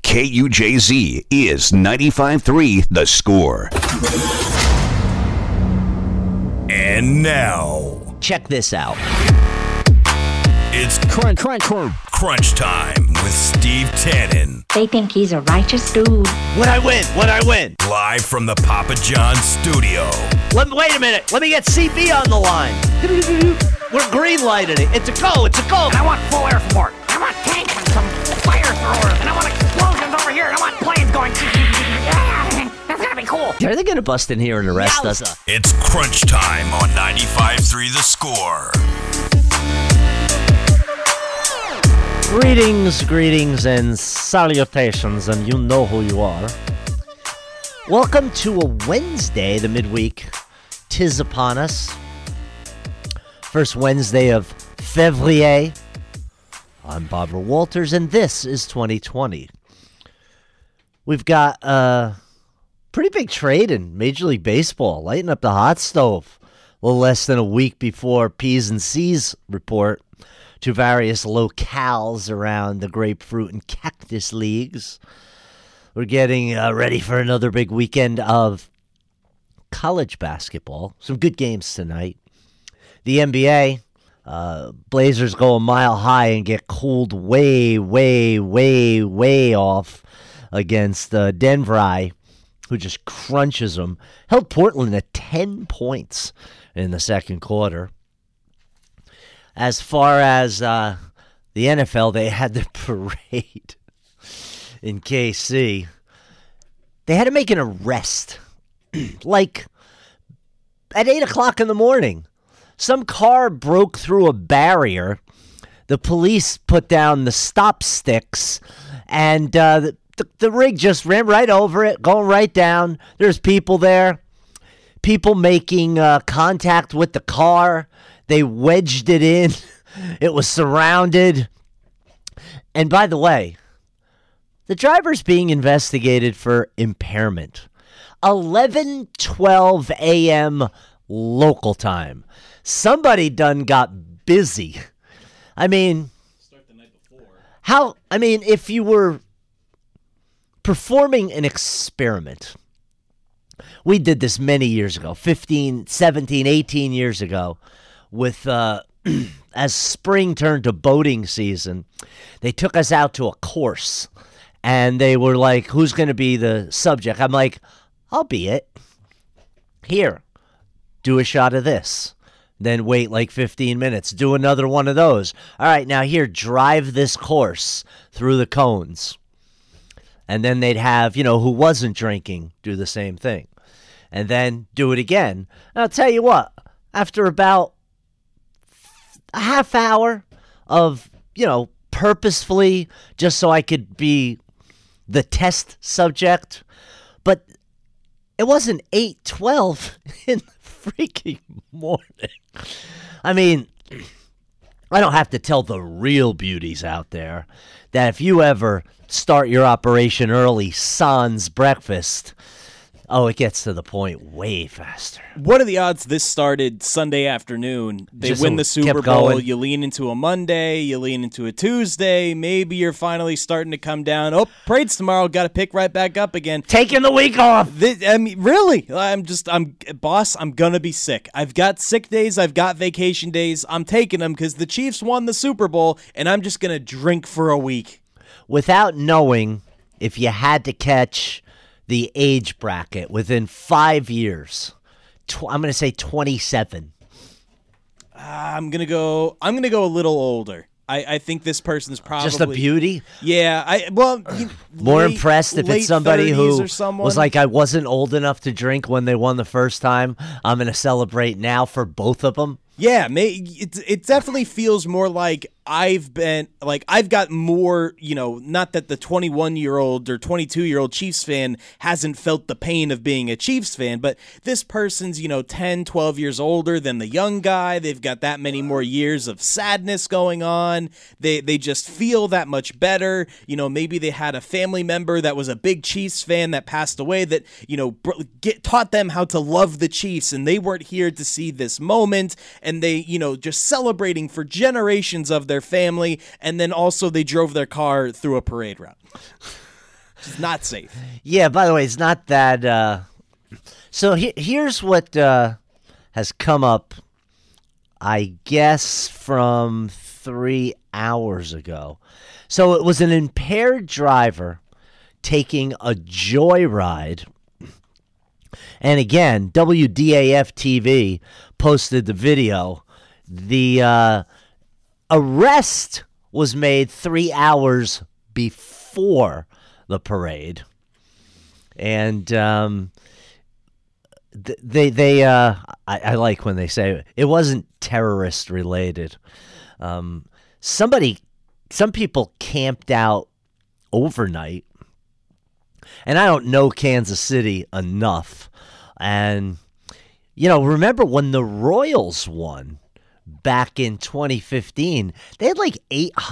KUJZ is 95.3 The Score. And now, check this out. It's crunch time with Steve Tannen. They think he's a righteous dude. When I win. Live from the Papa John's studio. Wait a minute. Let me get CB on the line. We're green lighted it. It's a go. And I want full air support. I want tanks and some fire throwers. And I want explosions over here. And I want planes going. That's gonna be cool. Are they gonna bust in here and arrest us? It's crunch time on 95.3 The Score. Greetings, and salutations, and you know who you are. Welcome to a Wednesday, the midweek. 'Tis upon us. First Wednesday of Fevrier. I'm Barbara Walters, and this is 2020. We've got a pretty big trade in Major League Baseball, lighting up the hot stove. A little less than a week before P's and C's report to various locales around the grapefruit and cactus leagues. We're getting ready for another big weekend of college basketball. Some good games tonight. The NBA, Blazers go a mile high and get cooled way off against Denver, who just crunches them. Held Portland at 10 points in the second quarter. As far as the NFL, they had the parade in KC. They had to make an arrest, like at 8 o'clock in the morning. Some car broke through a barrier. The police put down the stop sticks, and the rig just ran right over it, going right down. There's people there, people making contact with the car. They wedged it in. It was surrounded. And by the way, the driver's being investigated for impairment. 11:12 a.m. local time. Somebody done got busy. I mean, start the night before. If you were performing an experiment, we did this many years ago, 15, 17, 18 years ago. With as spring turned to boating season, they took us out to a course, and they were like, who's going to be the subject? I'm like, I'll be it. Here, do a shot of this. Then wait like 15 minutes. Do another one of those. All right, now here, drive this course through the cones. And then they'd have, who wasn't drinking do the same thing. And then do it again. And I'll tell you what, after about a half hour of, purposefully, just so I could be the test subject. But it wasn't 8:12 in the freaking morning. I mean, I don't have to tell the real beauties out there that if you ever start your operation early, sans breakfast, it gets to the point way faster. What are the odds this started Sunday afternoon? They win the Super Bowl. Going. You lean into a Monday. You lean into a Tuesday. Maybe you're finally starting to come down. Oh, parade's tomorrow. Got to pick right back up again. Taking the week off. Really? Boss, I'm going to be sick. I've got sick days. I've got vacation days. I'm taking them because the Chiefs won the Super Bowl, and I'm just going to drink for a week. Without knowing if you had to catch the age bracket within 5 years, I'm going to say 27. I'm going to go a little older. I think this person's probably just a beauty. Yeah, more impressed if it's somebody who was like, I wasn't old enough to drink when they won the first time. I'm going to celebrate now for both of them. Yeah, it definitely feels more like I've got more, not that the 21-year-old or 22-year-old Chiefs fan hasn't felt the pain of being a Chiefs fan, but this person's, 10, 12 years older than the young guy. They've got that many more years of sadness going on. They just feel that much better. Maybe they had a family member that was a big Chiefs fan that passed away that, taught them how to love the Chiefs, and they weren't here to see this moment. And they, just celebrating for generations of their family, and then also they drove their car through a parade route. It's not safe. Yeah, by the way, it's not that. So here's what has come up, I guess, from 3 hours ago. So it was an impaired driver taking a joyride. And again, WDAF TV posted the video. The arrest was made 3 hours before the parade. And I like when they say it wasn't terrorist related. Some people camped out overnight, and I don't know Kansas City enough. And remember when the Royals won back in 2015? They had like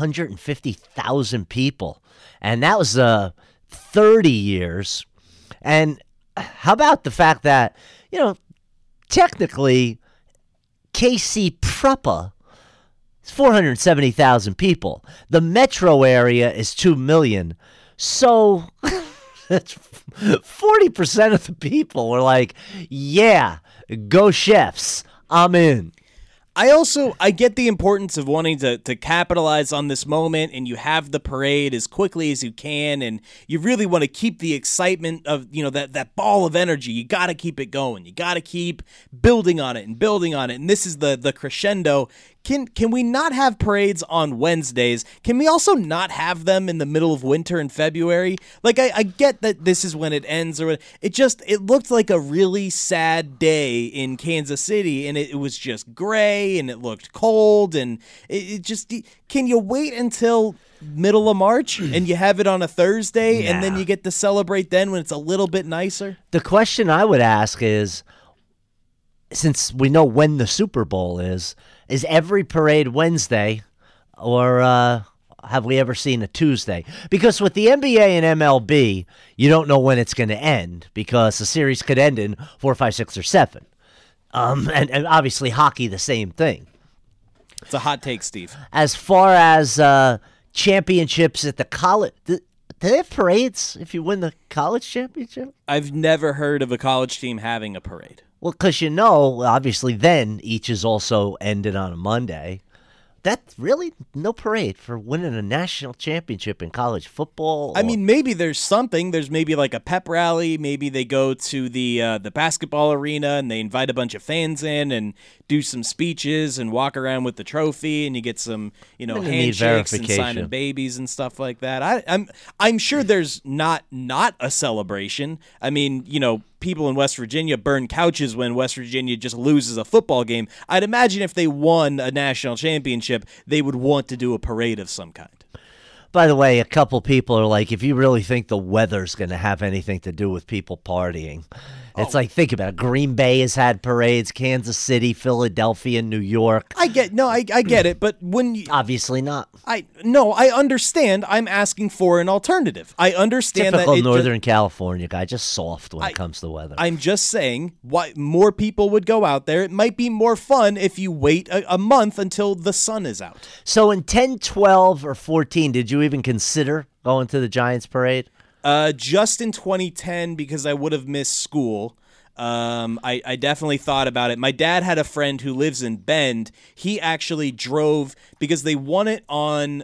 850,000 people, and that was 30 years. And how about the fact that, technically, KC proper is 470,000 people. The metro area is 2 million. So that's 40% of the people were like, yeah, go Chefs, I'm in. I get the importance of wanting to capitalize on this moment, and you have the parade as quickly as you can, and you really want to keep the excitement of, that ball of energy. You got to keep it going. You got to keep building on it, and this is the crescendo. Can we not have parades on Wednesdays? Can we also not have them in the middle of winter in February? Like, I get that this is when it ends, or it looked like a really sad day in Kansas City, and it was just gray, and it looked cold, and can you wait until middle of March and you have it on a Thursday, and then you get to celebrate then when it's a little bit nicer? The question I would ask is, since we know when the Super Bowl is every parade Wednesday, or have we ever seen a Tuesday? Because with the NBA and MLB, you don't know when it's going to end, because the series could end in 4, 5, 6, or 7. And obviously hockey, the same thing. It's a hot take, Steve. As far as championships at the college, do they have parades if you win the college championship? I've never heard of a college team having a parade. Well, because obviously then each is also ended on a Monday. That's really no parade for winning a national championship in college football. I mean, maybe there's something. There's maybe like a pep rally. Maybe they go to the basketball arena and they invite a bunch of fans in and do some speeches and walk around with the trophy, and you get some, handshakes and signing babies and stuff like that. I'm sure there's not a celebration. I mean, people in West Virginia burn couches when West Virginia just loses a football game. I'd imagine if they won a national championship, they would want to do a parade of some kind. By the way, a couple people are like, if you really think the weather's going to have anything to do with people partying, it's like, think about it. Green Bay has had parades, Kansas City, Philadelphia, New York. I get it, but when you... Obviously not. I understand. I'm asking for an alternative. I understand Typical that Northern California guy, just soft when it comes to weather. I'm just saying, why more people would go out there. It might be more fun if you wait a month until the sun is out. So in 10, 12, or 14, did you even consider going to the Giants parade? Just in 2010, because I would have missed school. I definitely thought about it. My dad had a friend who lives in Bend. He actually drove, because they won it on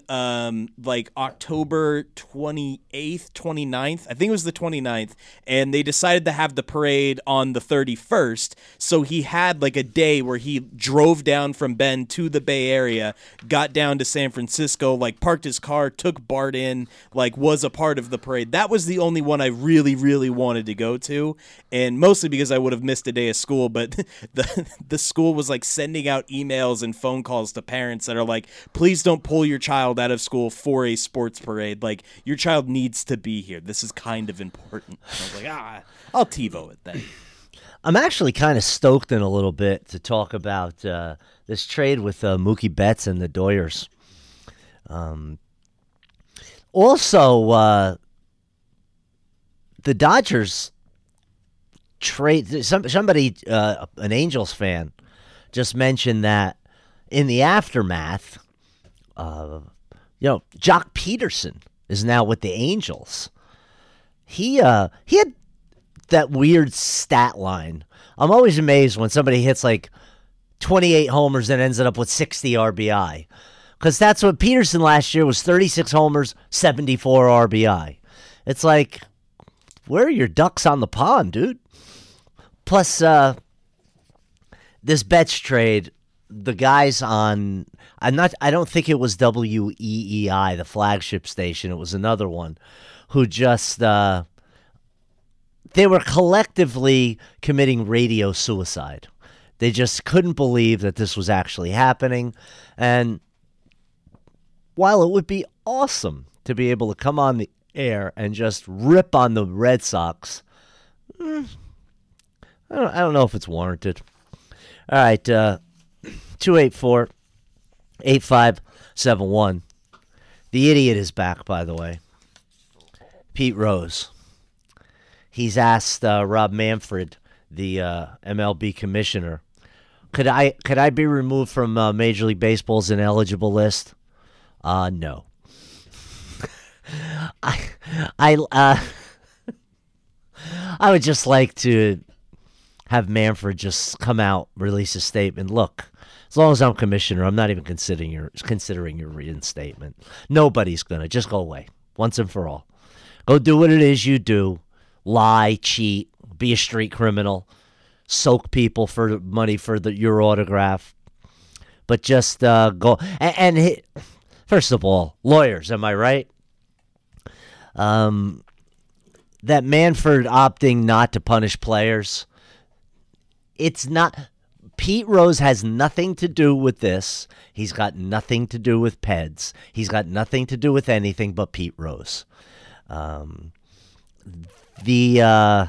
October 28th, 29th. I think it was the 29th. And they decided to have the parade on the 31st. So he had like a day where he drove down from Bend to the Bay Area, got down to San Francisco, parked his car, took Bart in, was a part of the parade. That was the only one I really, really wanted to go to. And mostly because I would have missed a day of school, but the school was sending out emails and phone calls to parents that are like, please don't pull your child out of school for a sports parade. Your child needs to be here. This is kind of important. I was like, I'll TiVo it then. I'm actually kind of stoked in a little bit to talk about this trade with Mookie Betts and the Doyers. Also, the Dodgers trade somebody, an Angels fan, just mentioned that in the aftermath, Jock Peterson is now with the Angels, he had that weird stat line. I'm always amazed when somebody hits like 28 homers and ends up with 60 RBI. Because that's what Peterson last year was, 36 homers, 74 RBI. It's like, where are your ducks on the pond, dude? Plus, this Betts trade, the guys on, I don't think it was WEEI, the flagship station. It was another one who just, they were collectively committing radio suicide. They just couldn't believe that this was actually happening. And while it would be awesome to be able to come on the air and just rip on the Red Sox, I don't know if it's warranted. All right, 284-8571. The idiot is back, by the way. Pete Rose. He's asked Rob Manfred, the MLB commissioner, could I be removed from Major League Baseball's ineligible list? No. I would just like to have Manfred just come out, release a statement. Look, as long as I'm commissioner, I'm not even considering your reinstatement. Nobody's gonna. Just go away once and for all. Go do what it is you do. Lie, cheat, be a street criminal, soak people for money for your autograph. But just go and first of all, lawyers, am I right? That Manfred opting not to punish players, it's not. Pete Rose has nothing to do with this. He's got nothing to do with Peds. He's got nothing to do with anything but Pete Rose. The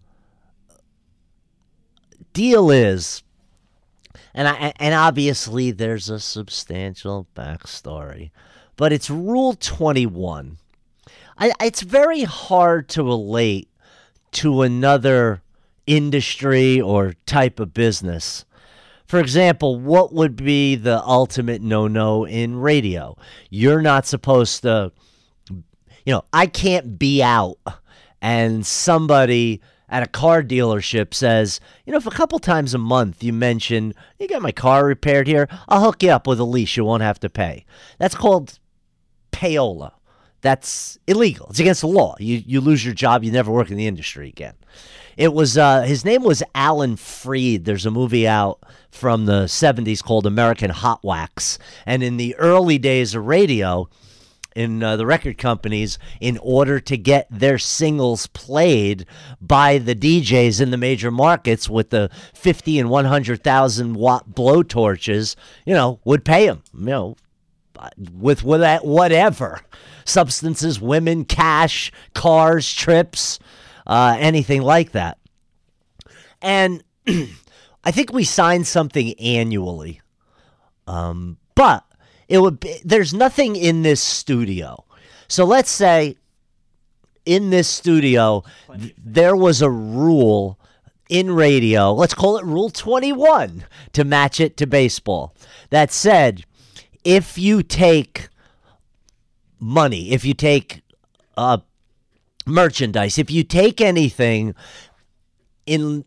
deal is, and obviously there's a substantial backstory, but it's Rule 21. It's very hard to relate to another industry or type of business. For example, what would be the ultimate no-no in radio? You're not supposed to, I can't be out and somebody at a car dealership says, if a couple times a month you mention, you got my car repaired here, I'll hook you up with a lease you won't have to pay. That's called payola. That's illegal. It's against the law. You lose your job. You never work in the industry again. It was his name was Alan Freed. There's a movie out from the 70s called American Hot Wax. And in the early days of radio, in the record companies, in order to get their singles played by the DJs in the major markets with the 50 and 100,000 watt blowtorches, would pay them, with whatever substances, women, cash, cars, trips, anything like that. And I think we signed something annually, but there's nothing in this studio. So let's say in this studio there was a rule in radio, let's call it Rule 21 to match it to baseball, that said, if you take money, if you take merchandise, if you take anything in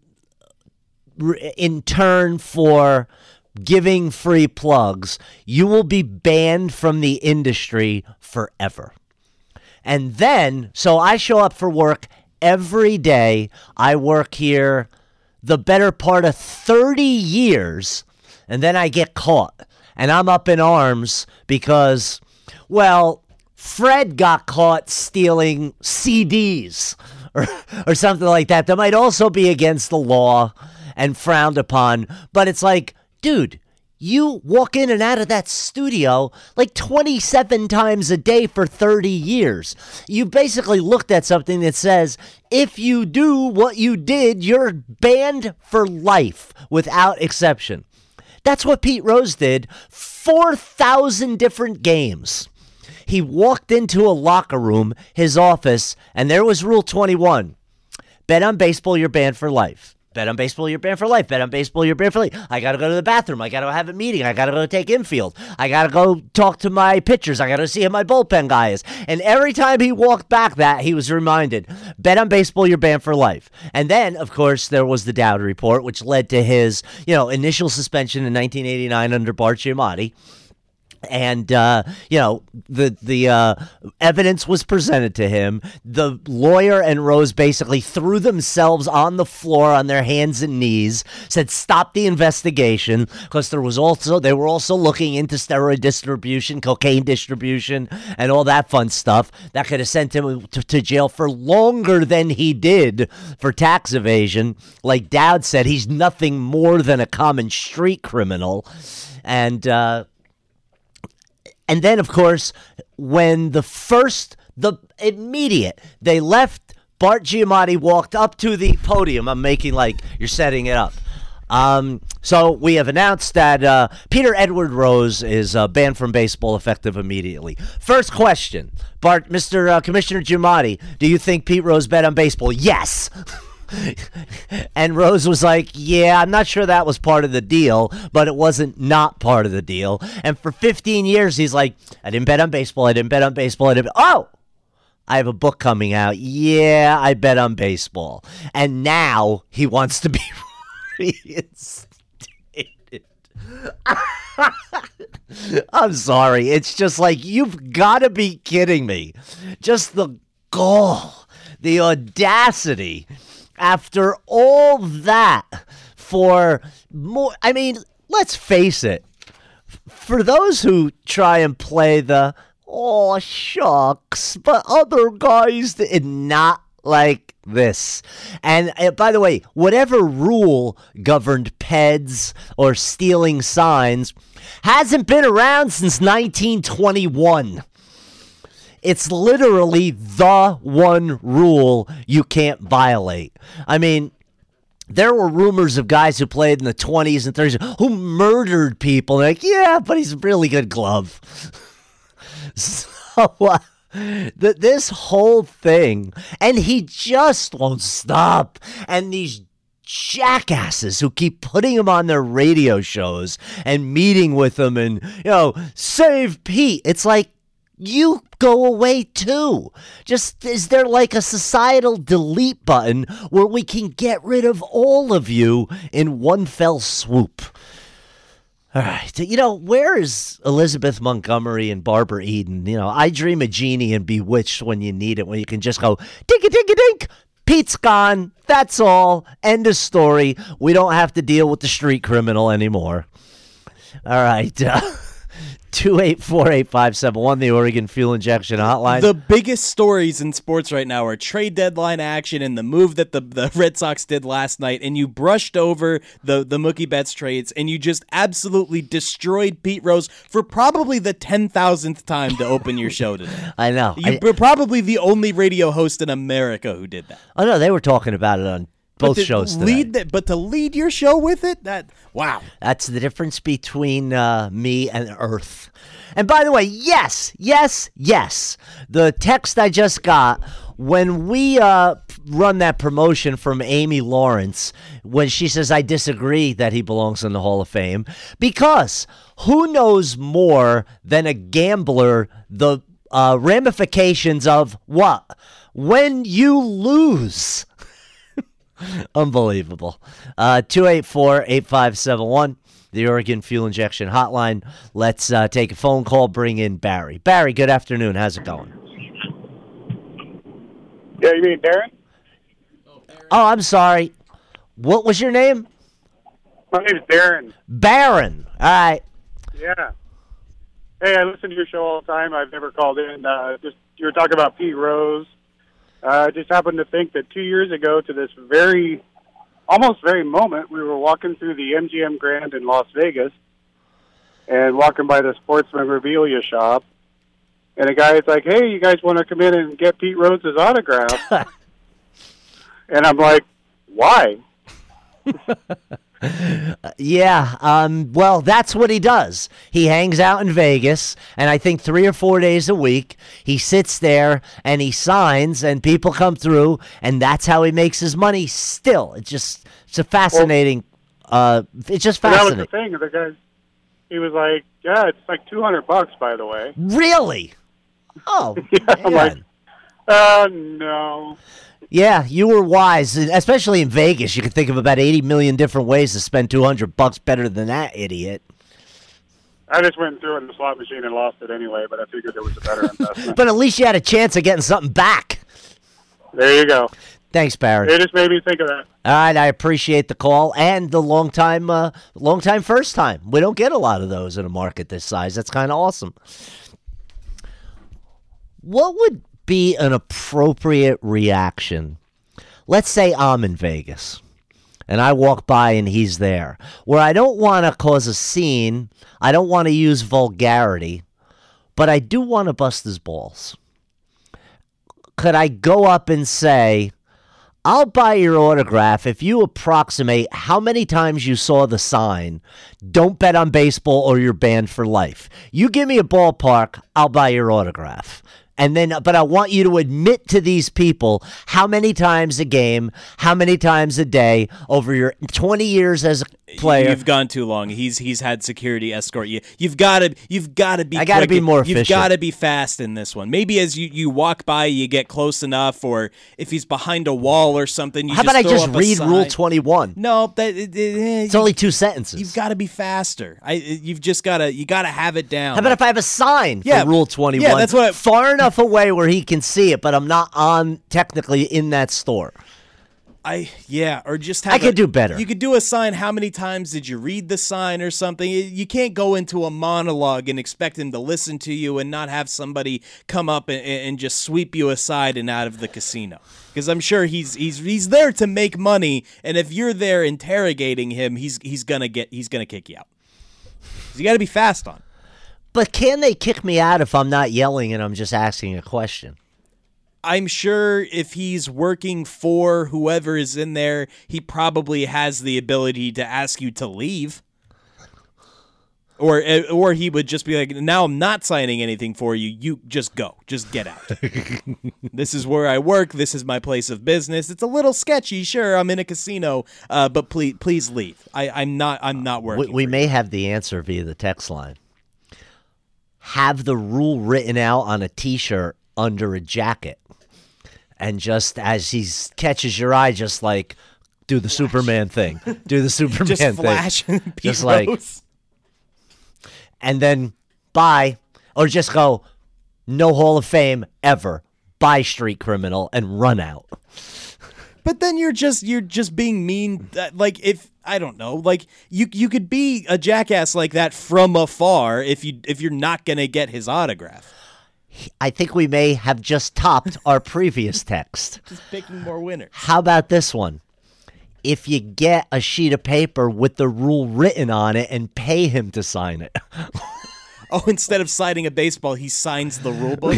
turn for giving free plugs, you will be banned from the industry forever. And then, so I show up for work every day. I work here the better part of 30 years, and then I get caught. And I'm up in arms because, Fred got caught stealing CDs or something like that. That might also be against the law and frowned upon. But it's like, dude, you walk in and out of that studio like 27 times a day for 30 years. You basically looked at something that says, if you do what you did, you're banned for life without exception. That's what Pete Rose did. 4,000 different games. He walked into a locker room, his office, and there was Rule 21. Bet on baseball, you're banned for life. Bet on baseball, you're banned for life. Bet on baseball, you're banned for life. I got to go to the bathroom. I got to have a meeting. I got to go take infield. I got to go talk to my pitchers. I got to see who my bullpen guy is. And every time he walked back he was reminded, bet on baseball, you're banned for life. And then, of course, there was the Dowd report, which led to his, initial suspension in 1989 under Bart Giamatti. And, the evidence was presented to him. The lawyer and Rose basically threw themselves on the floor on their hands and knees, said stop the investigation, because they were also looking into steroid distribution, cocaine distribution, and all that fun stuff that could have sent him to jail for longer than he did for tax evasion. Like Dowd said, he's nothing more than a common street criminal. And then, of course, when they left, Bart Giamatti walked up to the podium. I'm making like you're setting it up. So we have announced that Peter Edward Rose is banned from baseball effective immediately. First question, Mr. Commissioner Giamatti, do you think Pete Rose bet on baseball? Yes. And Rose was like, yeah, I'm not sure that was part of the deal, but it wasn't not part of the deal. And for 15 years, he's like, I didn't bet on baseball. Oh, I have a book coming out. Yeah, I bet on baseball. And now he wants to be reinstated. I'm sorry. It's just like, you've got to be kidding me. Just the gall, the audacity. After all that, for more, I mean, let's face it. For those who try and play the, oh, shucks, but other guys did not like this. And by the way, whatever rule governed PEDs or stealing signs hasn't been around since 1921. It's literally the one rule you can't violate. I mean, there were rumors of guys who played in the 20s and 30s who murdered people. Like, yeah, but he's a really good glove. So, this whole thing, and he just won't stop. And these jackasses who keep putting him on their radio shows and meeting with him and, save Pete. It's like, you go away too. Just, is there like a societal delete button where we can get rid of all of you in one fell swoop? All right. Where is Elizabeth Montgomery and Barbara Eden? I Dream of Jeannie and Bewitched when you need it, when you can just go, dinky dinky dink. Pete's gone. That's all. End of story. We don't have to deal with the street criminal anymore. All right. 284-8571, the Oregon Fuel Injection Hotline. The biggest stories in sports right now are trade deadline action and the move that the Red Sox did last night, and you brushed over the Mookie Betts trades, and you just absolutely destroyed Pete Rose for probably the 10,000th time to open your show today. I know. You're probably the only radio host in America who did that. Oh, no, they were talking about it on both shows today. But to lead your show with it, wow. That's the difference between me and Earth. And by the way, yes. The text I just got, when we run that promotion from Amy Lawrence, when she says, I disagree that he belongs in the Hall of Fame, because who knows more than a gambler the ramifications of what? When you lose. Unbelievable. 284-8571, the Oregon Fuel Injection Hotline. Let's take a phone call, bring in Barry. Barry, good afternoon. How's it going? Yeah, you mean Darren? Oh, I'm sorry. What was your name? My name's Darren. Barron. All right. Yeah. Hey, I listen to your show all the time. I've never called in. You were talking about Pete Rose. I just happened to think that 2 years ago to this almost very moment, we were walking through the MGM Grand in Las Vegas and walking by the sports memorabilia shop. And a guy is like, hey, you guys want to come in and get Pete Rose's autograph? And I'm like, why? Yeah, well, that's what he does. He hangs out in Vegas, and I think 3 or 4 days a week, he sits there and he signs, and people come through, and that's how he makes his money still. It's a fascinating, it's just That was fascinating. the thing. The guy, he was like, "Yeah, it's like $200, by the way." Really? Oh, I'm like, man. no. Yeah, you were wise, especially in Vegas. You could think of about 80 million different ways to spend $200 better than that idiot. I just went and threw it in the slot machine and lost it anyway, but I figured there was a better investment. But at least you had a chance of getting something back. There you go. Thanks, Barry. It just made me think of that. All right, I appreciate the call and the long time first time. We don't get a lot of those in a market this size. That's kind of awesome. What would be an appropriate reaction? Let's say I'm in Vegas and I walk by and he's there, where I don't want to cause a scene. I don't want to use vulgarity, but I do want to bust his balls. Could I go up and say, I'll buy your autograph if you approximate how many times you saw the sign, "Don't bet on baseball or you're banned for life." You give me a ballpark, I'll buy your autograph. And then, but I want you to admit to these people how many times a game, how many times a day over your 20 years as a player. You've gone too long. He's had security escort you. You've got to be. I got to be more efficient. You've got to be fast in this one. Maybe as you walk by, you get close enough, or if he's behind a wall or something. How about I just read Rule 21? No, it's only 2 sentences. You've got to be faster. You got to have it down. How about if I have a sign for Rule 21? Yeah, that's what. Far enough away where he can see it, but I'm not technically in that store. Or just have I could do better. You could do a sign. How many times did you read the sign or something? You can't go into a monologue and expect him to listen to you and not have somebody come up and just sweep you aside and out of the casino. Because I'm sure he's there to make money, and if you're there interrogating him, he's gonna kick you out. So you got to be fast on. But can they kick me out if I'm not yelling and I'm just asking a question? I'm sure if he's working for whoever is in there, he probably has the ability to ask you to leave. Or he would just be like, "Now I'm not signing anything for you. You just go. Just get out. This is where I work. This is my place of business. It's a little sketchy. Sure, I'm in a casino, but please leave. I'm not working." We may have the answer via the text line. Have the rule written out on a T-shirt under a jacket. And just as he catches your eye, just like, do the Superman thing. Do the Superman just thing. Flash. Just like, and then bye. Or just go, no Hall of Fame ever. Bye, street criminal, and run out. But then you're just being mean. Like, if I don't know, like you could be a jackass like that from afar if you're not gonna get his autograph. I think we may have just topped our previous text. Just picking more winners. How about this one? If you get a sheet of paper with the rule written on it and pay him to sign it. Oh, instead of signing a baseball, he signs the rule book.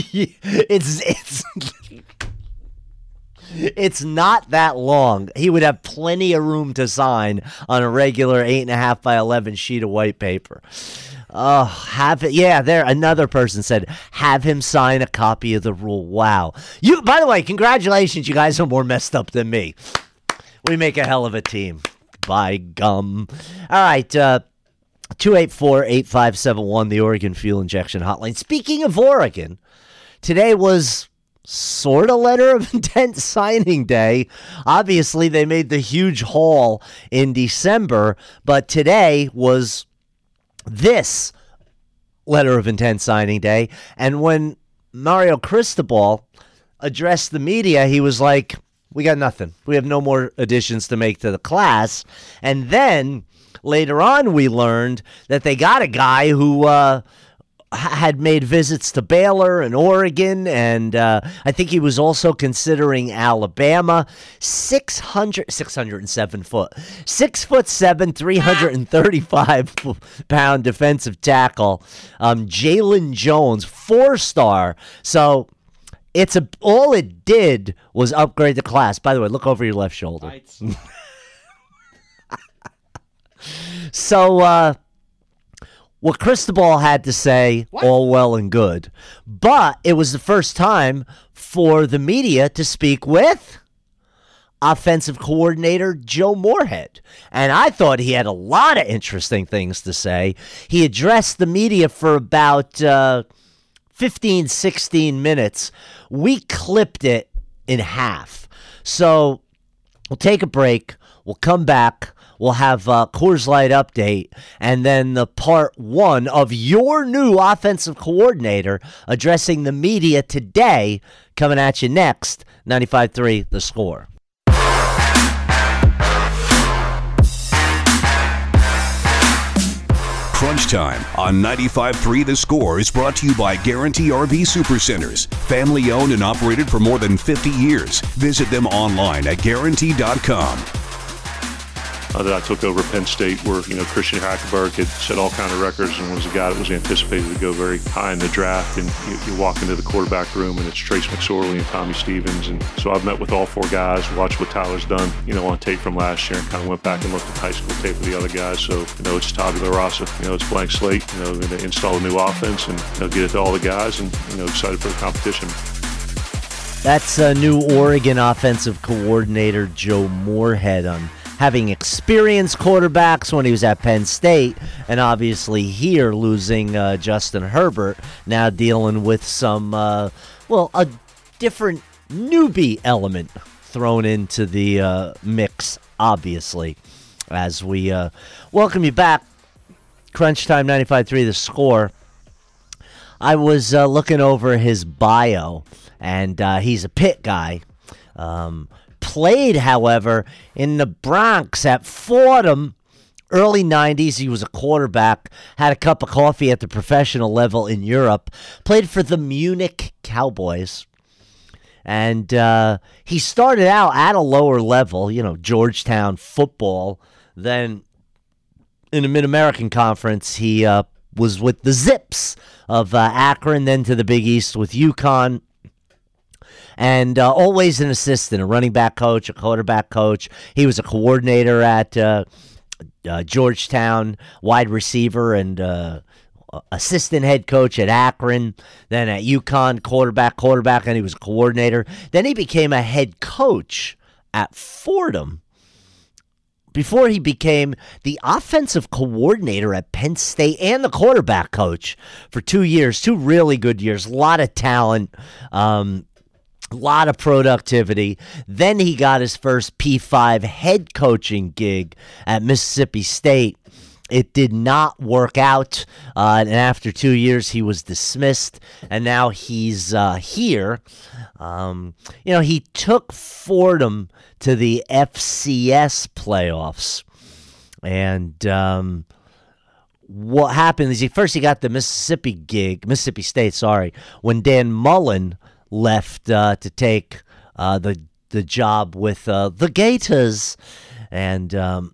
It's not that long. He would have plenty of room to sign on a regular 8.5 by 11 sheet of white paper. Oh, have it. Yeah, there. Another person said, have him sign a copy of the rule. Wow. By the way, congratulations. You guys are more messed up than me. We make a hell of a team. By gum. All right. 284-8571, the Oregon Fuel Injection Hotline. Speaking of Oregon, today was sort of letter of intent signing day. Obviously, they made the huge haul in December, but today was this letter of intent signing day. And when Mario Cristobal addressed the media, he was like, we got nothing. We have no more additions to make to the class. And then later on, we learned that they got a guy who had made visits to Baylor and Oregon, and I think he was also considering Alabama. 607 foot, 6'7", 335-pound defensive tackle, Jalen Jones, 4-star. So all it did was upgrade the class. By the way, look over your left shoulder. So, what Cristobal had to say, all well and good. But it was the first time for the media to speak with offensive coordinator Joe Moorhead. And I thought he had a lot of interesting things to say. He addressed the media for about 15, 16 minutes. We clipped it in half. So we'll take a break. We'll come back. We'll have Coors Light update, and then the part one of your new offensive coordinator addressing the media today coming at you next. 95.3 The Score. Crunch Time on 95.3 The Score is brought to you by Guarantee RV Supercenters. Family owned and operated for more than 50 years. Visit them online at guarantee.com. That I took over Penn State, where Christian Hackenberg had set all kind of records and was a guy that was anticipated to go very high in the draft. And you walk into the quarterback room and it's Trace McSorley and Tommy Stevens. And so I've met with all four guys, watched what Tyler's done, on tape from last year, and kind of went back and looked at high school tape of the other guys. So it's tabula rasa. It's blank slate. Going to install a new offense and get it to all the guys, and excited for the competition. That's new Oregon offensive coordinator Joe Moorhead on having experienced quarterbacks when he was at Penn State, and obviously here losing Justin Herbert, now dealing with some, a different newbie element thrown into the mix, obviously, as we welcome you back. Crunch Time 95.3 The Score. I was looking over his bio, and he's a Pitt guy. Played, however, in the Bronx at Fordham, early 90s. He was a quarterback, had a cup of coffee at the professional level in Europe, played for the Munich Cowboys. And he started out at a lower level, Georgetown football. Then in the Mid-American Conference, he was with the Zips of Akron, then to the Big East with UConn. And always an assistant, a running back coach, a quarterback coach. He was a coordinator at Georgetown, wide receiver, and assistant head coach at Akron. Then at UConn, quarterback, and he was a coordinator. Then he became a head coach at Fordham before he became the offensive coordinator at Penn State and the quarterback coach for 2 years, 2 really good years, a lot of talent. A lot of productivity. Then he got his first P5 head coaching gig at Mississippi State. It did not work out, and after 2 years, he was dismissed, and now he's here. He took Fordham to the FCS playoffs, and what happened is he got the Mississippi State, when Dan Mullen left to take the job with the Gators. And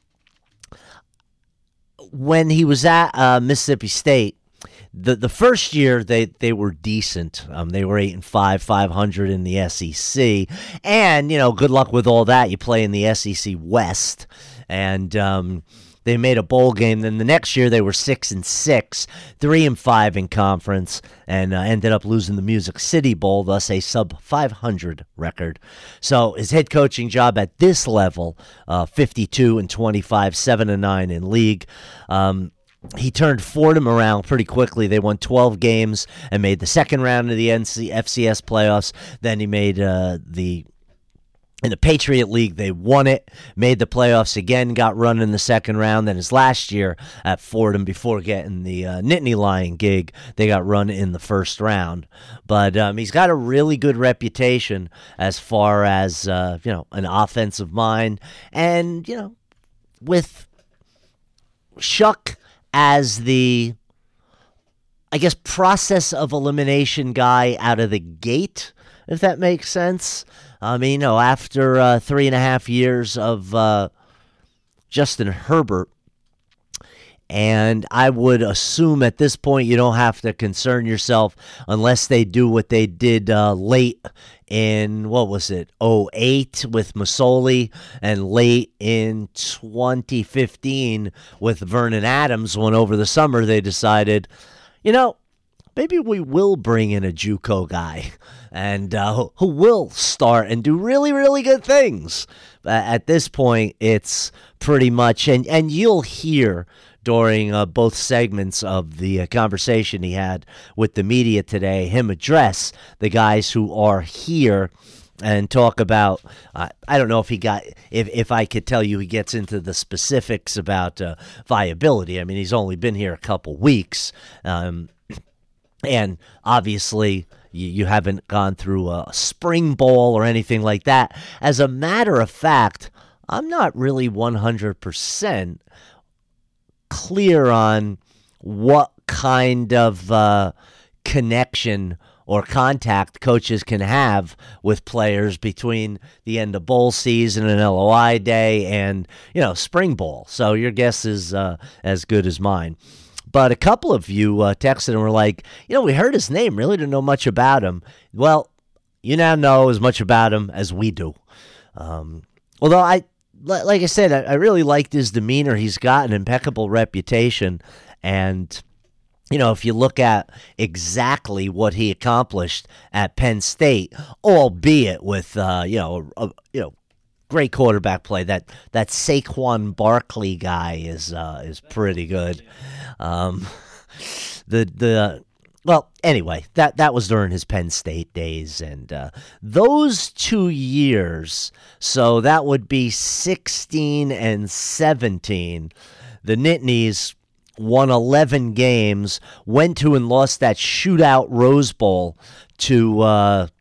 when he was at Mississippi State, the first year they were decent. They were 8-5, 500 in the SEC. And, good luck with all that. You play in the SEC West. And they made a bowl game. Then the next year they were 6-6, 3-5 in conference, and ended up losing the Music City Bowl, thus a sub 500 record. So his head coaching job at this level, 52-25, 7-9 in league. He turned Fordham around pretty quickly. They won 12 games and made the second round of the FCS playoffs. Then he made in the Patriot League, they won it, made the playoffs again, got run in the second round. Then his last year at Fordham, before getting the Nittany Lion gig, they got run in the first round. But he's got a really good reputation as far as, an offensive mind. And, with Shuck as the, process of elimination guy out of the gate, if that makes sense. After 3.5 years of Justin Herbert, And I would assume at this point you don't have to concern yourself unless they do what they did late in, what was it, 2008 with Masoli, and late in 2015 with Vernon Adams, when over the summer they decided, maybe we will bring in a JUCO guy and who will start and do really, really good things. At this point, it's pretty much, and you'll hear during both segments of the conversation he had with the media today, him address the guys who are here and talk about, I don't know if I could tell you he gets into the specifics about viability. I mean, he's only been here a couple weeks. And obviously, you haven't gone through a spring ball or anything like that. As a matter of fact, I'm not really 100% clear on what kind of connection or contact coaches can have with players between the end of bowl season and LOI day and, spring ball. So your guess is as good as mine. But a couple of you texted and were like, we heard his name, really didn't know much about him. Well, you now know as much about him as we do. Although like I said, I really liked his demeanor. He's got an impeccable reputation. And, if you look at exactly what he accomplished at Penn State, albeit with, great quarterback play. That Saquon Barkley guy is pretty good. Well, anyway, that was during his Penn State days, and those 2 years, so that would be 16 and 17, the Nittanies won 11 games, went to and lost that shootout Rose Bowl to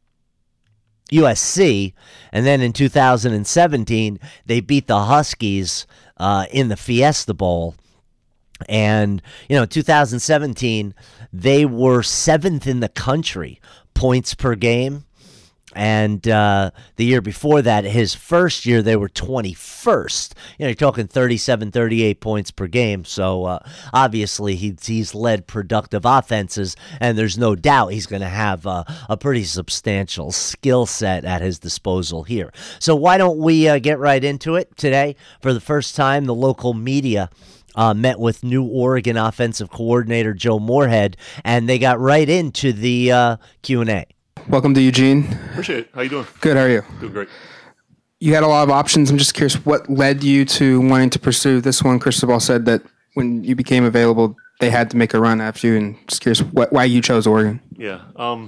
USC, and then in 2017, they beat the Huskies in the Fiesta Bowl. And, in 2017, they were 7th in the country, points per game. And the year before that, his first year, they were 21st. You're talking 37, 38 points per game. So, obviously, he's led productive offenses, and there's no doubt he's going to have a pretty substantial skill set at his disposal here. So why don't we get right into it today? For the first time, the local media met with new Oregon offensive coordinator Joe Moorhead, and they got right into the Q&A. Welcome to Eugene. Appreciate it. How you doing? Good. How are you? Doing great. You had a lot of options. I'm just curious, what led you to wanting to pursue this one? Cristobal said that when you became available, they had to make a run after you, and just curious why you chose Oregon. Yeah.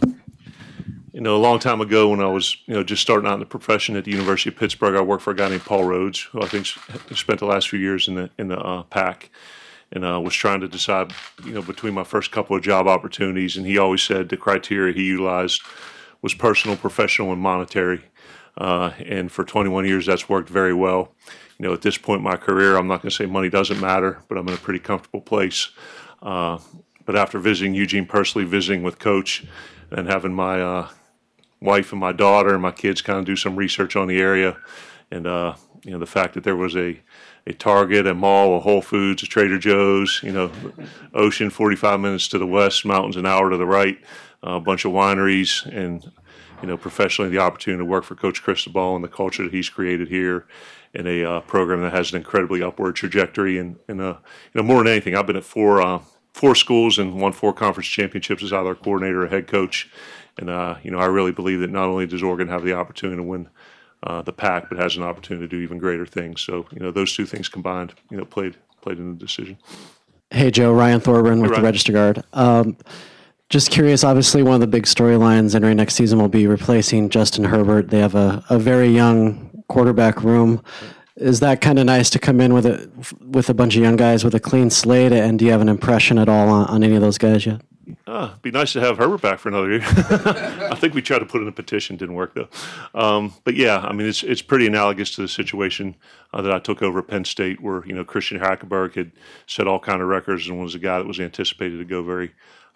A long time ago when I was, just starting out in the profession at the University of Pittsburgh, I worked for a guy named Paul Rhodes, who I think spent the last few years in the PAC, and was trying to decide, between my first couple of job opportunities. And he always said the criteria he utilized was personal, professional, and monetary. And for 21 years, that's worked very well. At this point in my career, I'm not going to say money doesn't matter, but I'm in a pretty comfortable place. But after visiting Eugene personally, visiting with Coach, and having my wife and my daughter and my kids kind of do some research on the area, and the fact that there was a Target, a mall, a Whole Foods, a Trader Joe's, ocean 45 minutes to the west, mountains an hour to the right, a bunch of wineries, and professionally the opportunity to work for Coach Cristobal and the culture that he's created here, in a program that has an incredibly upward trajectory. And more than anything, I've been at four schools and won 4 conference championships as either a coordinator or a head coach. And, I really believe that not only does Oregon have the opportunity to win the PAC, but has an opportunity to do even greater things. So, those two things combined, played in the decision. Hey, Joe, Ryan Thorburn with Ryan. the Register Guard. Just curious, obviously one of the big storylines entering next season will be replacing Justin Herbert. They have a very young quarterback room. Is that kind of nice to come in with a bunch of young guys with a clean slate? And do you have an impression at all on any of those guys yet? It'd be nice to have Herbert back for another year. I think we tried to put in a petition, didn't work though. But yeah, I mean, it's pretty analogous to the situation that I took over at Penn State, where Christian Hackenberg had set all kind of records and was a guy that was anticipated to go very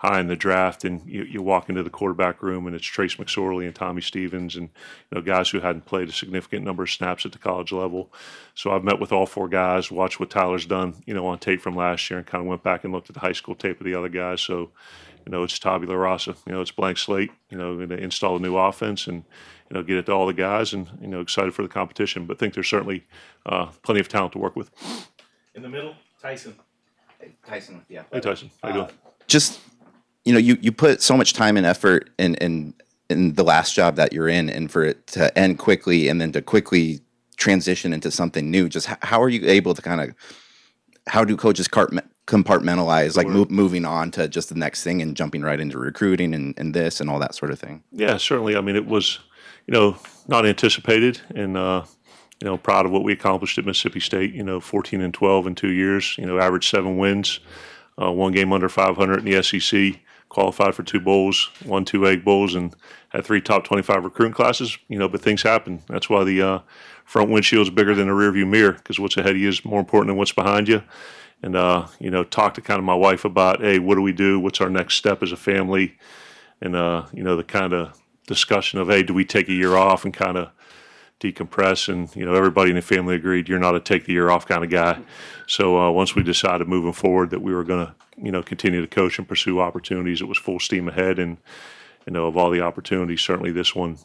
high in the draft, and you walk into the quarterback room, and it's Trace McSorley and Tommy Stevens, and guys who hadn't played a significant number of snaps at the college level. So I've met with all four guys, watched what Tyler's done, on tape from last year, and kind of went back and looked at the high school tape of the other guys. So, it's tabula rasa. It's blank slate. Going to install a new offense and get it to all the guys, and excited for the competition. But think there's certainly plenty of talent to work with. In the middle, Tyson. Tyson, yeah. Hey Tyson, how you doing? Just you put so much time and effort in the last job that you're in, and for it to end quickly and then to quickly transition into something new. Just how are you able to how do coaches compartmentalize, like moving on to just the next thing and jumping right into recruiting and this and all that sort of thing? Yeah, certainly. I mean, it was, not anticipated, and proud of what we accomplished at Mississippi State. 14-12 in 2 years. Averaged 7 wins, one game under 500 in the SEC. Qualified for 2 bowls, won 2 Egg Bowls, and had 3 top 25 recruiting classes. But things happen. That's why the front windshield is bigger than the rearview mirror, because what's ahead of you is more important than what's behind you. And talk to kind of my wife about, hey, what do we do? What's our next step as a family? And the kind of discussion of, hey, do we take a year off and kind of decompress? And everybody in the family agreed you're not a take the year off kind of guy. So once we decided moving forward that we were going to continue to coach and pursue opportunities, it was full steam ahead. And of all the opportunities, certainly this one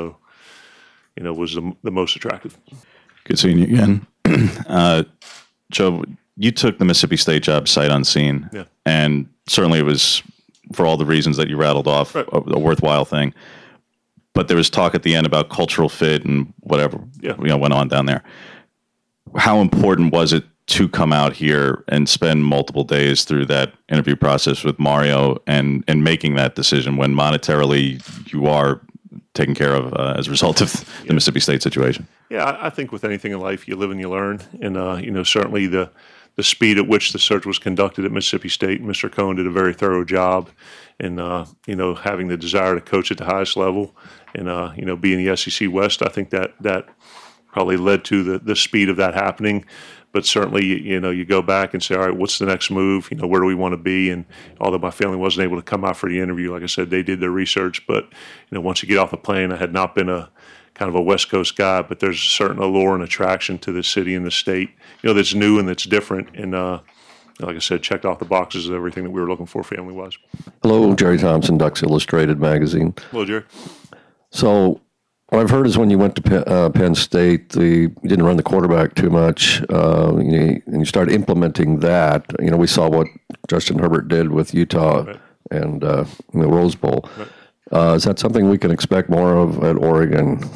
was the most attractive. Good seeing you again. Joe, you took the Mississippi State job sight unseen, yeah. And certainly it was, for all the reasons that you rattled off, right, a worthwhile thing. But there was talk at the end about cultural fit and whatever went on down there. How important was it to come out here and spend multiple days through that interview process with Mario and making that decision when monetarily you are taken care of as a result of the Mississippi State situation? Yeah, I think with anything in life, you live and you learn. And, certainly the speed at which the search was conducted at Mississippi State, Mr. Cohen did a very thorough job in, having the desire to coach at the highest level and, be in the SEC West. I think that probably led to the speed of that happening. But certainly, you go back and say, all right, what's the next move? Where do we want to be? And although my family wasn't able to come out for the interview, like I said, they did their research. But, once you get off the plane, I had not been a kind of a West Coast guy, but there's a certain allure and attraction to the city and the state, that's new and that's different. And like I said, checked off the boxes of everything that we were looking for family-wise. Hello, Jerry Thompson, Ducks Illustrated magazine. Hello, Jerry. So what I've heard is when you went to Penn State, you didn't run the quarterback too much, and you started implementing that. We saw what Justin Herbert did with Utah, right, and the Rose Bowl. Right. Is that something we can expect more of at Oregon?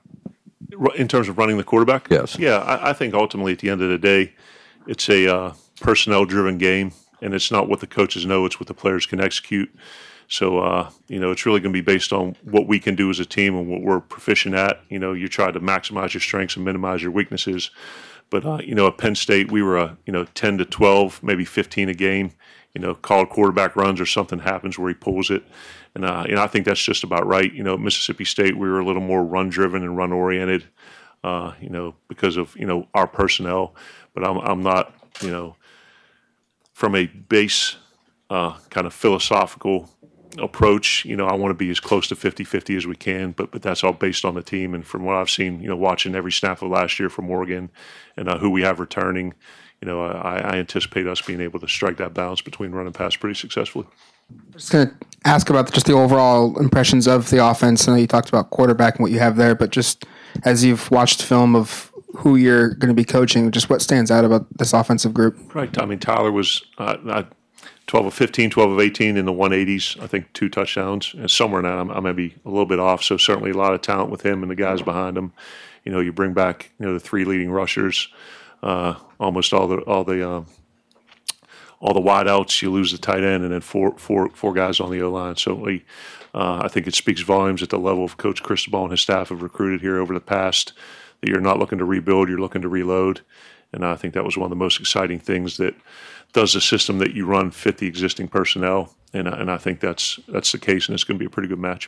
In terms of running the quarterback? Yes. Yeah, I think ultimately at the end of the day, it's a personnel-driven game, and it's not what the coaches know, it's what the players can execute. So, it's really going to be based on what we can do as a team and what we're proficient at. You try to maximize your strengths and minimize your weaknesses. But, at Penn State, we were, 10 to 12, maybe 15 a game. Called quarterback runs or something happens where he pulls it. And, I think that's just about right. At Mississippi State, we were a little more run-driven and run-oriented, because of, our personnel. But I'm not, from a base kind of philosophical approach, I want to be as close to 50-50 as we can, but that's all based on the team. And from what I've seen, watching every snap of last year from Oregon and who we have returning, I anticipate us being able to strike that balance between run and pass pretty successfully. I'm just going to ask about just the overall impressions of the offense. I know you talked about quarterback and what you have there, but just as you've watched film of who you're going to be coaching, just what stands out about this offensive group? Right. I mean, Tyler was 12 of 15, 12 of 18 in the 180s, I think 2 touchdowns. And somewhere now, I may be a little bit off, so certainly a lot of talent with him and the guys behind him. You bring back, the 3 leading rushers, almost all the wideouts. You lose the tight end, and then four guys on the O-line. So I think it speaks volumes at the level of Coach Cristobal and his staff have recruited here over the past, that you're not looking to rebuild, you're looking to reload. And I think that was one of the most exciting things that does the system that you run fit the existing personnel. And I think that's the case, and it's going to be a pretty good match.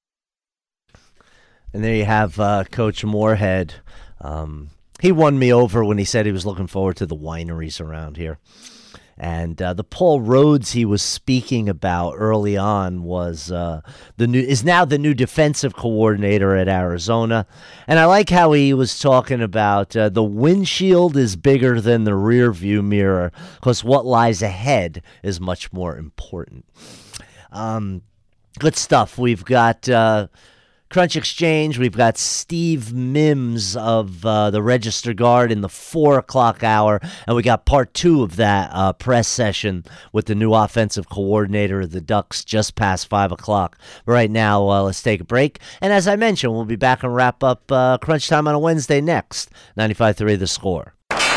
And there you have Coach Moorhead. He won me over when he said he was looking forward to the wineries around here. And the Paul Rhodes he was speaking about early on was is now the new defensive coordinator at Arizona. And I like how he was talking about the windshield is bigger than the rear view mirror because what lies ahead is much more important. Good stuff. We've got Crunch Exchange. We've got Steve Mims of the Register Guard in the 4 o'clock hour. And we got part 2 of that press session with the new offensive coordinator of the Ducks just past 5 o'clock. But right now, let's take a break. And as I mentioned, we'll be back and wrap up Crunch Time on a Wednesday next. 95.3 The Score.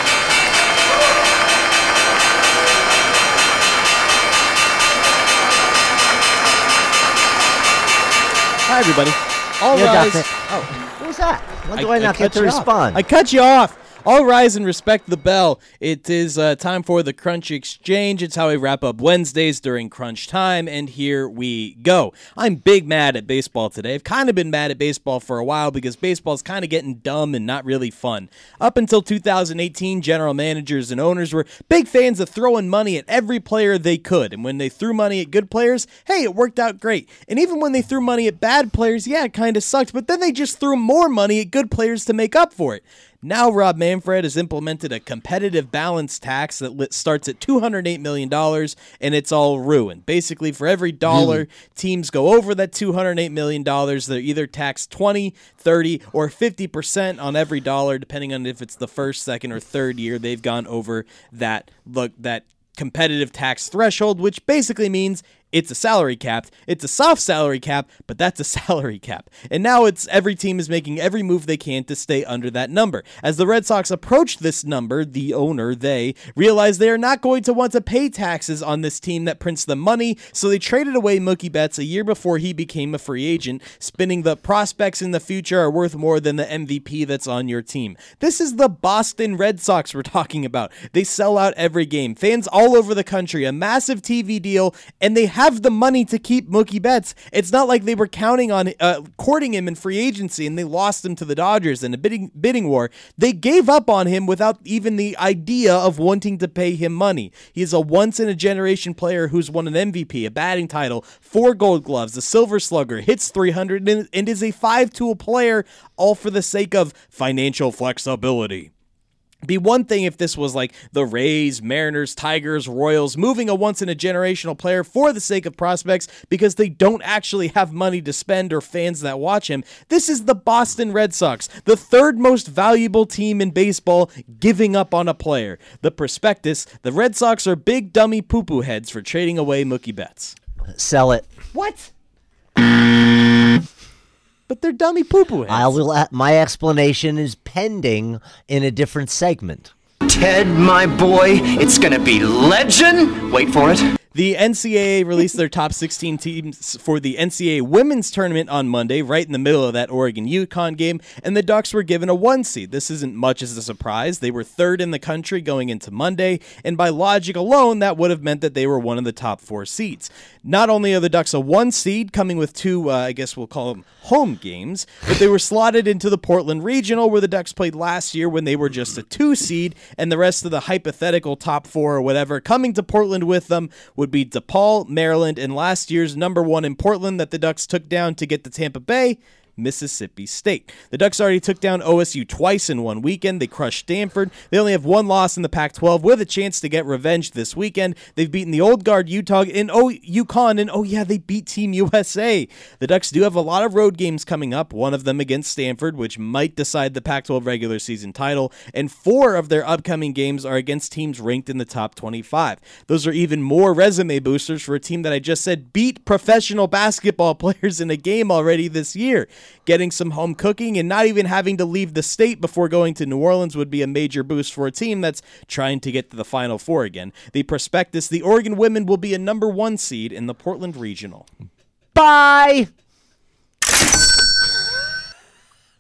Hi, everybody. All rise. Oh, what was that? When do I not get to respond? I cut you off. All rise and respect the bell. It is time for the Crunch Exchange. It's how we wrap up Wednesdays during Crunch Time, and here we go. I'm big mad at baseball today. I've kind of been mad at baseball for a while because baseball's kind of getting dumb and not really fun. Up until 2018, general managers and owners were big fans of throwing money at every player they could, and when they threw money at good players, hey, it worked out great. And even when they threw money at bad players, yeah, it kind of sucked, but then they just threw more money at good players to make up for it. Now Rob Manfred has implemented a competitive balance tax that starts at $208 million, and it's all ruined. Basically, for every dollar teams go over that $208 million, they're either taxed 20, 30, or 50% on every dollar, depending on if it's the first, second, or third year they've gone over that competitive tax threshold, which basically means it's a salary cap. It's a soft salary cap, but that's a salary cap. And now it's every team is making every move they can to stay under that number. As the Red Sox approach this number, the owner, they realize they are not going to want to pay taxes on this team that prints them money, so they traded away Mookie Betts a year before he became a free agent, spinning the prospects in the future are worth more than the MVP that's on your team. This is the Boston Red Sox we're talking about. They sell out every game. Fans all over the country, a massive TV deal, and they have the money to keep Mookie Betts. It's not like they were counting on courting him in free agency and they lost him to the Dodgers in a bidding war. They gave up on him without even the idea of wanting to pay him money. He is a once-in-a-generation player who's won an MVP, a batting title, 4 Gold Gloves, a Silver Slugger, hits 300, and is a 5-tool player, all for the sake of financial flexibility. Be one thing if this was like the Rays, Mariners, Tigers, Royals, moving a once-in-a-generational player for the sake of prospects because they don't actually have money to spend or fans that watch him. This is the Boston Red Sox, the third most valuable team in baseball, giving up on a player. The prospectus, the Red Sox are big dummy poo-poo heads for trading away Mookie Betts. Sell it. What? But they're dummy poo-poo heads. My explanation is pending in a different segment. Ted, my boy, it's gonna be legend. Wait for it. The NCAA released their top 16 teams for the NCAA women's tournament on Monday, right in the middle of that Oregon-UConn game, and the Ducks were given a 1 seed. This isn't much as a surprise. They were third in the country going into Monday, and by logic alone, that would have meant that they were one of the top 4 seeds. Not only are the Ducks a 1 seed, coming with 2, I guess we'll call them home games, but they were slotted into the Portland Regional, where the Ducks played last year when they were just a 2 seed, and the rest of the hypothetical top 4 or whatever coming to Portland with them would be DePaul, Maryland, and last year's number 1 in Portland that the Ducks took down to get to Tampa Bay, Mississippi State. The Ducks already took down OSU twice in one weekend. They crushed Stanford. They only have 1 loss in the Pac-12 with a chance to get revenge this weekend. They've beaten the Old Guard Utah and UConn, and oh yeah, they beat Team USA. The Ducks do have a lot of road games coming up, one of them against Stanford, which might decide the Pac-12 regular season title, and 4 of their upcoming games are against teams ranked in the top 25. Those are even more resume boosters for a team that I just said beat professional basketball players in a game already this year. Getting some home cooking and not even having to leave the state before going to New Orleans would be a major boost for a team that's trying to get to the Final Four again. The prospectus, the Oregon women will be a number 1 seed in the Portland Regional. Bye!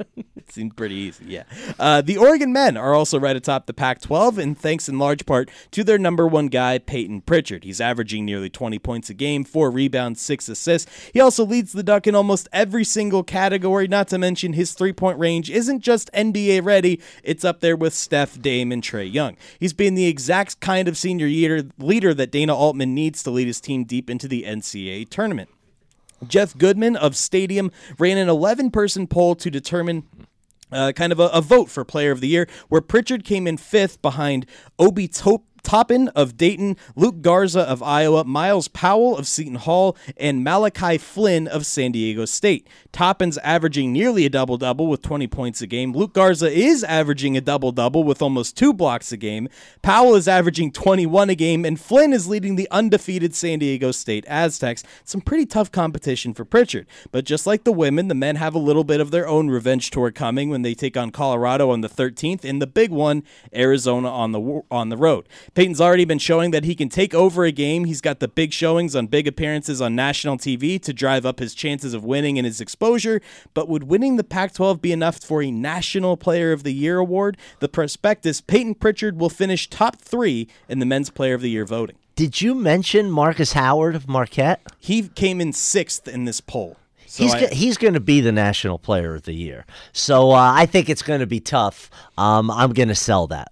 Seemed pretty easy, yeah. The Oregon men are also right atop the Pac-12, and thanks in large part to their number one guy, Peyton Pritchard. He's averaging nearly 20 points a game, 4 rebounds, 6 assists. He also leads the Duck in almost every single category, not to mention his three-point range isn't just NBA ready, it's up there with Steph, Dame, and Trae Young. He's been the exact kind of senior year leader that Dana Altman needs to lead his team deep into the NCAA tournament. Jeff Goodman of Stadium ran an 11-person poll to determine kind of a vote for Player of the Year, where Pritchard came in 5th behind Obi Toppin of Dayton, Luke Garza of Iowa, Miles Powell of Seton Hall, and Malachi Flynn of San Diego State. Toppin's averaging nearly a double-double with 20 points a game. Luke Garza is averaging a double-double with almost 2 blocks a game. Powell is averaging 21 a game, and Flynn is leading the undefeated San Diego State Aztecs. Some pretty tough competition for Pritchard. But just like the women, the men have a little bit of their own revenge tour coming when they take on Colorado on the 13th, and the big one, Arizona on the road. Peyton's already been showing that he can take over a game. He's got the big showings on big appearances on national TV to drive up his chances of winning and his exposure. But would winning the Pac-12 be enough for a National Player of the Year award? The prospectus, Peyton Pritchard will finish top 3 in the Men's Player of the Year voting. Did you mention Marcus Howard of Marquette? He came in 6th in this poll. So he's going to be the National Player of the Year. So I think it's going to be tough. I'm going to sell that.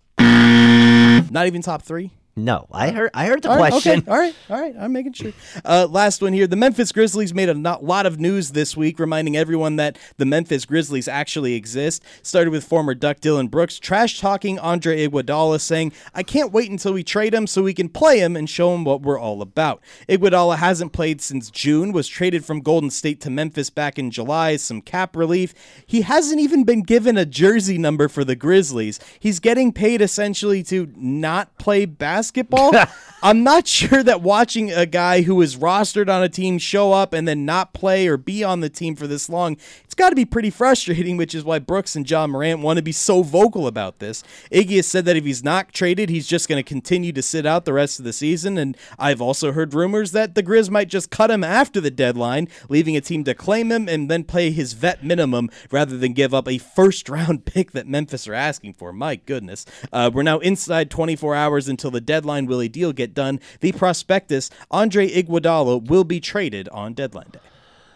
Not even top 3? No, I heard the question. Okay. All right. I'm making sure. Last one here. The Memphis Grizzlies made a lot of news this week, reminding everyone that the Memphis Grizzlies actually exist. Started with former Duck Dylan Brooks trash-talking Andre Iguodala, saying, "I can't wait until we trade him so we can play him and show him what we're all about." Iguodala hasn't played since June, was traded from Golden State to Memphis back in July, some cap relief. He hasn't even been given a jersey number for the Grizzlies. He's getting paid essentially to not play basketball. I'm not sure that watching a guy who is rostered on a team show up and then not play or be on the team for this long, it's got to be pretty frustrating, which is why Brooks and John Morant want to be so vocal about this. Iggy has said that if he's not traded, he's just going to continue to sit out the rest of the season, and I've also heard rumors that the Grizz might just cut him after the deadline, leaving a team to claim him and then pay his vet minimum rather than give up a first-round pick that Memphis are asking for. My goodness. We're now inside 24 hours until the deadline. Will a deal get done? The prospectus, Andre Iguodala, will be traded on deadline day.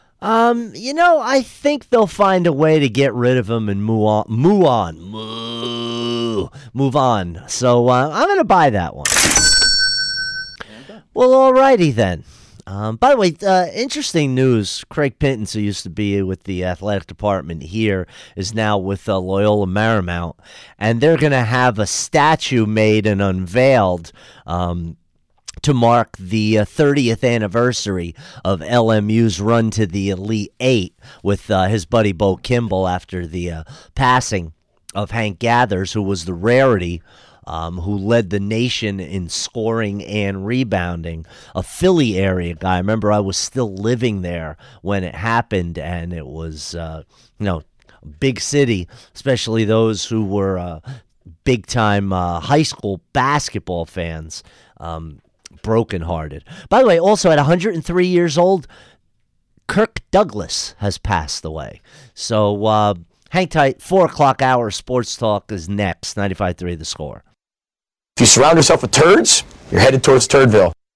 I think they'll find a way to get rid of him and move on. So I'm going to buy that one. Well, alrighty then. By the way, interesting news. Craig Pittance, who used to be with the athletic department here, is now with Loyola Marymount, and they're going to have a statue made and unveiled to mark the 30th anniversary of LMU's run to the Elite Eight with his buddy Bo Kimball after the passing of Hank Gathers, who was the rarity, who led the nation in scoring and rebounding, a Philly area guy. I remember I was still living there when it happened, and it was, big city, especially those who were big-time high school basketball fans, brokenhearted. By the way, also at 103 years old, Kirk Douglas has passed away. So hang tight. 4 o'clock hour sports talk is next. 95.3 The Score. If you surround yourself with turds, you're headed towards Turdville.